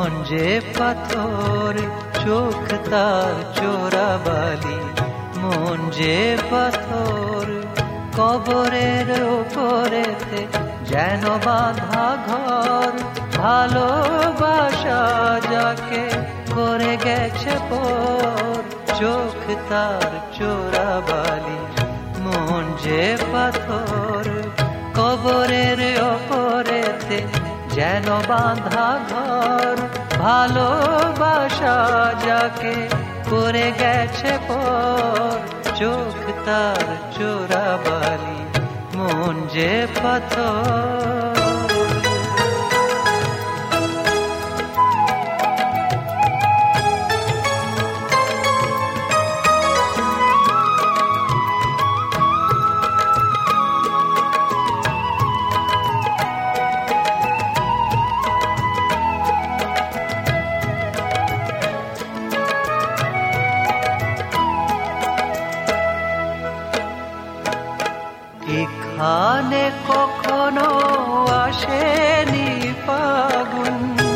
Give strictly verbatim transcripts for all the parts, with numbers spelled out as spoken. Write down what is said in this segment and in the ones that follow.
মন যে পাথর, চোখ তার চোরাবালি। মন যে পাথর, কবরের ওপরেতে যেন বাঁধা ঘর। ভালোবাসা যাকে করে গেছে পর, চোখ তার চোরাবালি। মন যে পাথর, কবরের ওপরেতে যেন বাঁধা ঘর। ভালোবাসা যাকে করে গেছে পর, চোখ তার চোরাবালি। মন যে পাথর। এখানে কখনো আসেনি ফাগুন,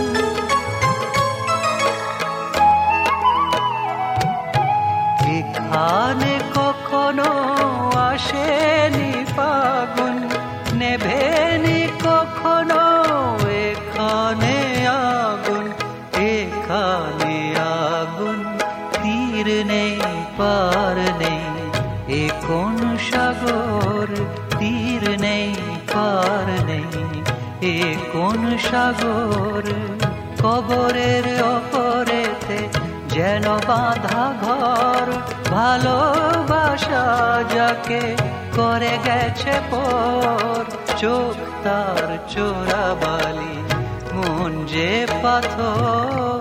এখানে কখনো আসেনি ফাগুন। নেভেনি কখনো এখানে আগুন, এখানে আগুন। তীর নেই পার নেই এ কোন সাগর, তীর নেই পার নেই এ কোন সাগর। কবরের ওপরেতে যেন বাঁধা ঘর। ভালোবাসা যাকে করে গেছে পর, চোখ তার চোরাবালি। মন যে পাথর।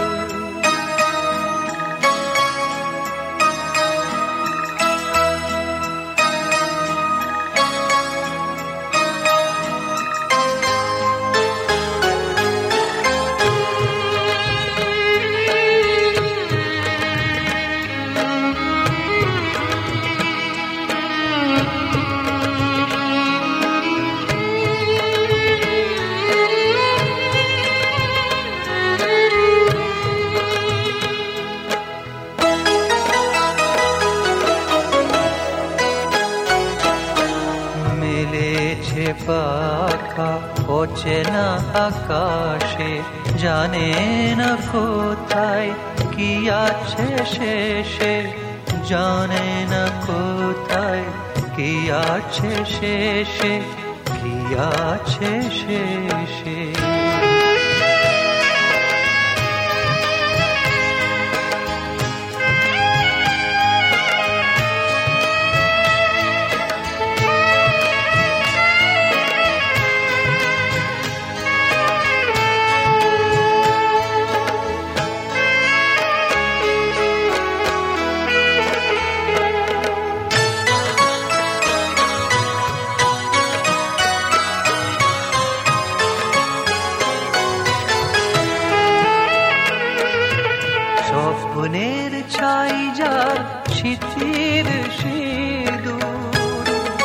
পাখা অচেনা আকাশে, জানে না কোথায় কি আছে শেষে। জানে না কোথায় কি আছে শেষে, কি আছে শেষে। স্বপ্নের ছাই যার স্মৃতির সিঁদুর,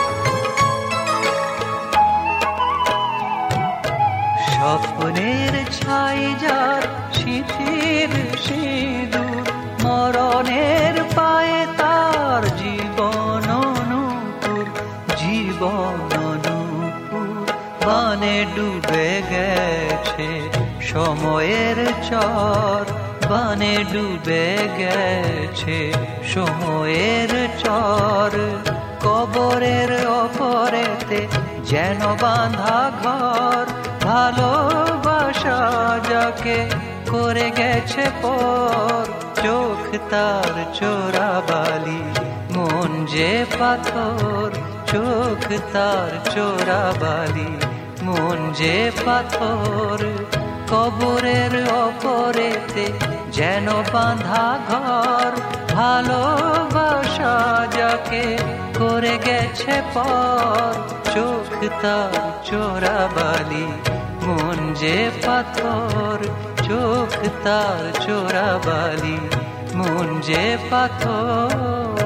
স্বপ্নের ছাই যার স্মৃতির সিঁদুর। মরণের পায়ে তার জীবন নূপুর, জীবন নূপুর। বানে ডুবে গেছে সময়ের চর, বানে ডুবে গেছে সময়ের চর। কবরের ওপরেতে যেন বাঁধা ঘর। ভালোবাসা যাকে করে গেছে পর, চোখ তার চোরাবালি। মন যে পাথর, চোখ তার চোরাবালি। মন যে পাথর, কবরের ওপরেতে যেন বাঁধা ঘর। ভালোবাসা যাকে করে গেছে পর, চোখ তার চোরাবালি। মন যে পাথর, চোখ তার চোরাবালি। মন যে পাথর।